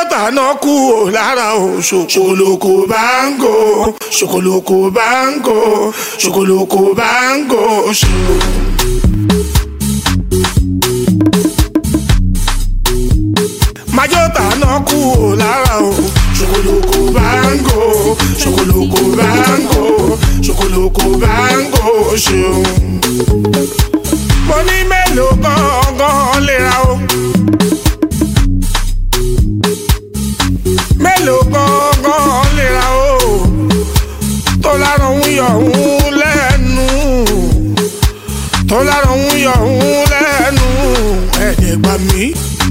tàná kú ò lára o ṣokoloko bango ṣokoloko bango ṣokoloko bango ṣo. Májò tàná kú ò lára o ṣokoloko bango ṣokoloko bango ṣokoloko bango ṣo. Mo ní mélòó gangan lè ra o. Mélòó gangan lè ra o. Tó lára òun yọ òun lẹ́nu. Tó lára òun yọ òun lẹ́nu. Ẹ̀jẹ̀ gbà mí.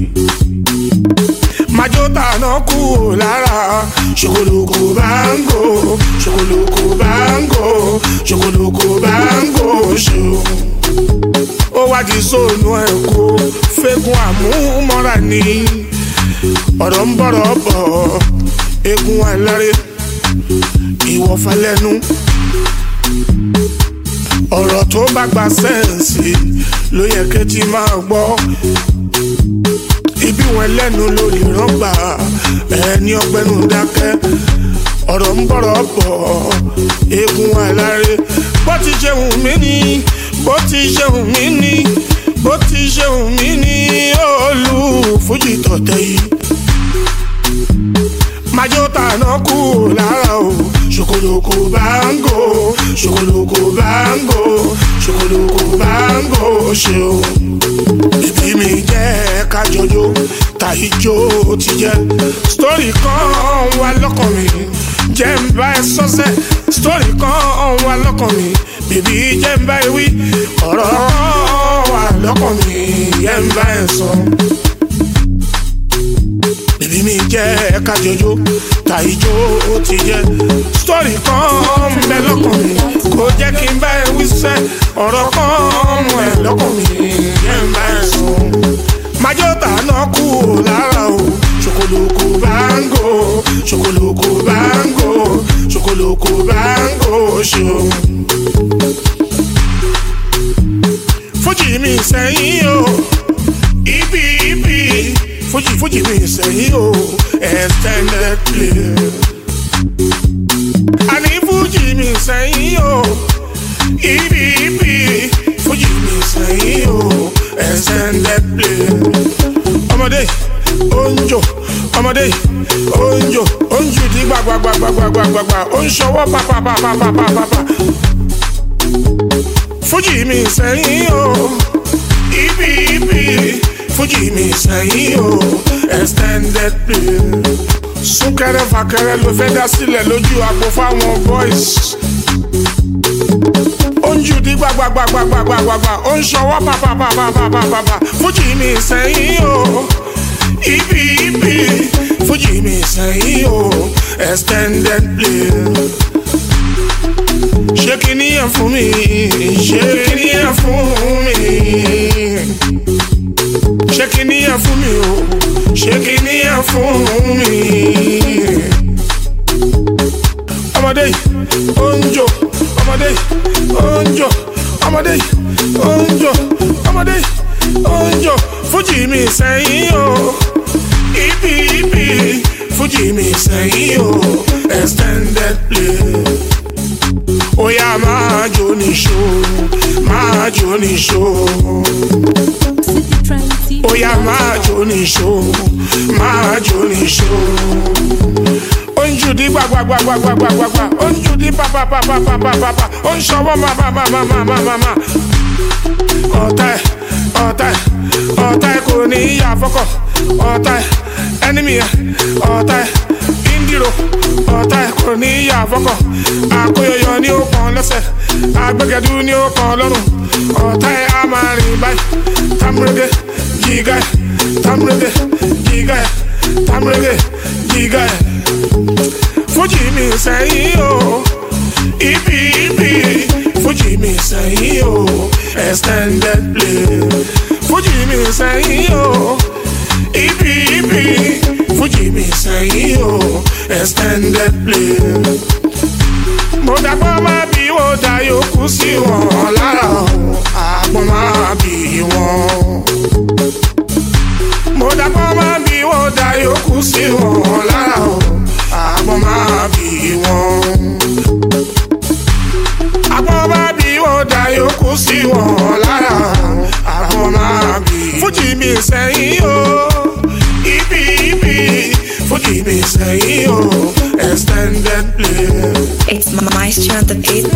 Májò tàná kú ò lára ṣokoloko bango ṣokoloko bango ṣokoloko bango ṣo. Ó wá di sóònù ẹ̀kọ́ fẹ́gun àmúmọ́ra ni ọ̀rọ̀ ń bọ̀rọ̀ bọ̀ egun aláré ìwọ̀fà lẹ́nu ọ̀rọ̀ tó bá gba sẹ́ǹsì ló yẹ kẹ́tì máa gbọ́ ibi wọn lẹ́nu lórí rọ́gbà ẹni ọgbẹ́nu dákẹ́ ọ̀rọ̀ ń bọ̀rọ̀ bọ̀ egun aláré bó ti ṣe wù mí ni bó ti ṣe wù mí ni bó ti ṣe wù mí ni olú fújì tọ̀tẹ̀ yìí. Májò tàná kú ò lára o ṣokoloko bango ṣokoloko bango ṣokoloko bango ṣo. Bíbí mi jẹ́ kájọjó tàìjó ti jẹ́ sítórì kan wà lọ́kàn mi jẹ́ ń bá ẹ sọ́sẹ́ sítórì kan wà lọ́kàn mi bíbí jẹ́ ń bá ẹ wí ọ̀rọ̀ kan wà lọ́kàn mi jẹ́ ń bá ẹ sọ. Bíbí mi jẹ́ kájọjó tàìjó ti jẹ́ sítórì kan ń bẹ lọ́kàn mi kò jẹ́ kí n bá ẹ wí sẹ́ ọ̀rọ̀ kan wà lọ́kàn mi jẹ́ ń bá ẹ sọ. Májò tàná kú ò lára o ṣokoloko bango ṣokoloko bango ṣokoloko bango ṣo. Fújì mi sẹ́yìn o ibi Fújì mi sẹ́yìn o extended play. Àní Fújì mi sẹ́yìn o ibi Fújì mi sẹ́yìn o extended play. Ọmọdé onjo ọmọdé onjo onju di gbagbagbagbagbagba ó ń ṣọwọ́ pàpàpàpàpàpàpà. Fújì mi sẹ́yìn o ibi Fújì mi sẹ́yìn o extended play. Súnkẹrẹ fàkẹrẹ ló fẹ́ dá sílẹ̀ lójú àgbo fáwọn boys. Onju di gbagbagbagbagbagba ó ń ṣọwọ́ pàpàpàpàpàpà. Fújì mi sẹ́yìn o ibi Fújì mi sẹ́yìn o extended play. Ṣé kìnìyàn fún mi ṣé kìnìyàn fún mi ṣé kìnìyàn fún mi o ṣé kìnìyàn fún mi. Ọmọdé onjo ọmọdé onjo ọmọdé onjo ọmọdé onjo Fújì mi sẹ́yìn o ibi Fújì mi sẹ́yìn o extended play. Oya máa jó níṣó máa jó níṣó. Oya máa jó níṣó máa jó níṣó. Onju di gbagbagbagbagbagba onju di papapapapapapa ó ń ṣọwọ́ mamamamamamama. Ọ̀tá ẹ̀ kò ní yà fọ́kọ̀ ọ̀tá ẹ̀ ẹnìmí ẹ̀ ọ̀tá ẹ̀ indiro ọ̀tá ẹ̀ kò ní yà fọ́kọ̀ àkóyọyọ ní ó kàn lẹ́sẹ̀ agbẹ́gẹ́dú ní ó kàn lọ́rùn ọ̀tá ẹ̀ á máa rìn báyìí tamurege jìgá ẹ̀ tamurege jìgá ẹ̀ tamurege jìgá ẹ̀. Fújì mi sẹ́yìn o ibi Fújì mi sẹ́yìn o extended play. Fújì mi sẹ́yìn o ibi Fújì mi sẹ́yìn o extended play. Mo dàgbọ́ máa bí wọ́n dá yòókù sí wọn lára o àgbọ̀n máa bí wọn. Mo dàgbọ́ máa bí wọ́n dá yòókù sí wọn lára o àgbọn máa bí wọn. àgbọn bá bí wọn dá yòókù sí wọn lára àgbọn máa bí. fújì mi sẹ́yìn o ibi fújì mi sẹ́yìn o extended play. It's Maestro on the beat.